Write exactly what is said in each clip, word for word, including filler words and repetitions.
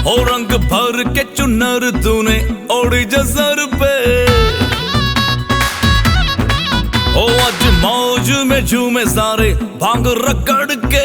हो रंग भर के चुनर तूने ओढ़ी जसर पे, ओ आज मौज में झूमे सारे भांग रगड़ के।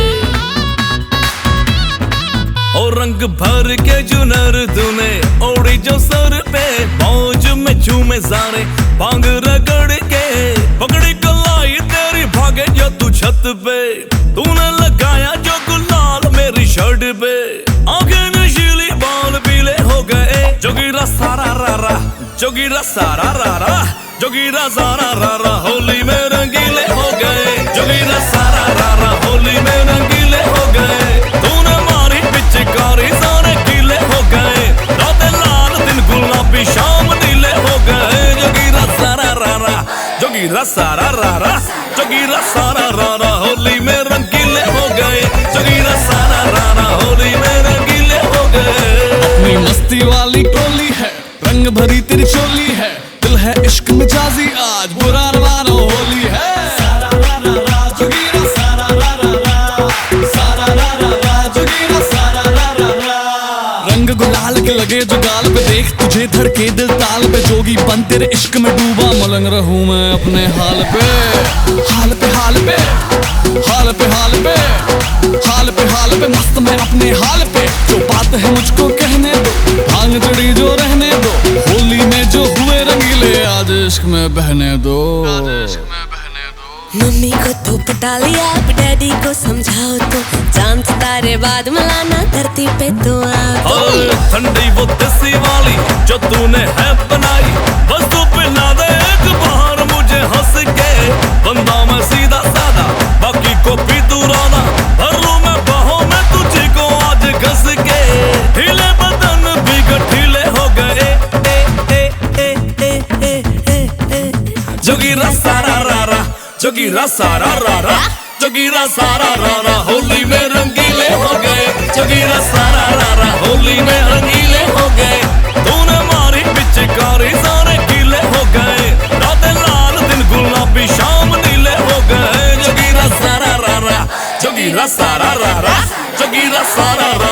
ओ रंग भर के चुनर तूने ओढ़ी जो सर पे, मौज में झूमे सारे भांग रगड़ के। पकड़ी कलाई तेरी भागे जो तू छत पे, तूने लगाया जो गुलाल मेरी शर्ट पे। आंखें नशीली बाल पीले हो गए, जोगीरा सारा रारा जोगीरा सारा रारा जोगीरा सारा रारा होली में रंगीले हो गए। जोगीरा सारा रारा होली में रंगीले हो गए। तूने मारी पिचकारी सारे गीले हो गए, रातें लाल दिन गुलाबी शाम नीले हो गए। जोगीरा सारा रारा जोगीरा सारा रारा जोगीरा सारा रारा होली में रंगीले हो गए। जोगीरा सारा रारा होली में रंगीले हो गए। अपनी मस्ती वाली टोली है, रंग भरी तेरी चोली है, दिल है इश्क मिजाजी आज बुरा न मानो होली है। सारा रा रा रा जोगीरा सारा रा रा रा, सारा रा रा रा जोगीरा सारा रा रा रा। रंग गुलाल के लगे जो गाल पे, देख तुझे धड़के दिल ताल पे। जोगी बन तेरे इश्क में डूबा, मलंग रहूं मैं अपने हाल पे। हाल पे हाल पे हाल पे हाल पे हाल पे हाल पे मस्त मैं अपने हाल पे। जो बात है मुझको कहने दो, भांग चढ़ी जो रहने दो। होली में जो हुए रंगीले आज इश्क में बहने दो। मम्मी को तो पटा लिया, अब डैडी को समझाओ तो। चांद सितारे बाद मिलाना धरती पे तो आओ। ठंडी वो देसी वाली जो तूने है बनाई, बस तू पिला दे एक बार मुझे हंस के। बंदा मैं सीधा साधा, बाकी को भी तू राधा। भर लूं मैं बाहों में तुझे को आज घस के। ढीले बदन भी गठीले हो गए। ए, ए, ए, ए, ए, ए, ए। जोगीरा सारा रारा जोगीरा सारा रारा जोगीरा सारा रारा होली में रंगीले हो गए। जोगीरा सारा रारा होली में रंगीले हो गए। तूने मारी पिचकारी सारे गीले हो गए, रातें लाल दिन गुलाबी शाम नीले हो गए। जोगीरा सारा रारा जोगीरा सारा रारा जोगीरा सारा रारा